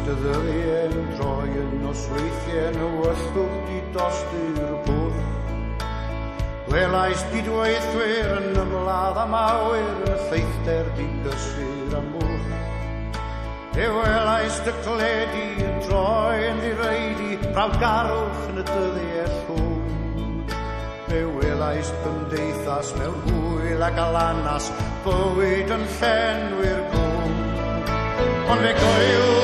dy ddyliau'n droi yn nosweithiau nhw yllwch di dosti'r bwrdd. Gwelais gydweithwyr yn ymladd am awyr yn lleithder di gysur am mwrdd. Fe welais dy cledi yn droi yn ddireidi brawgarwch yn y dyddiau llwn. Fe welais gymdeithas mewn hwyl ac alanas bywyd yn llenwi'r gwn. Ond fe goel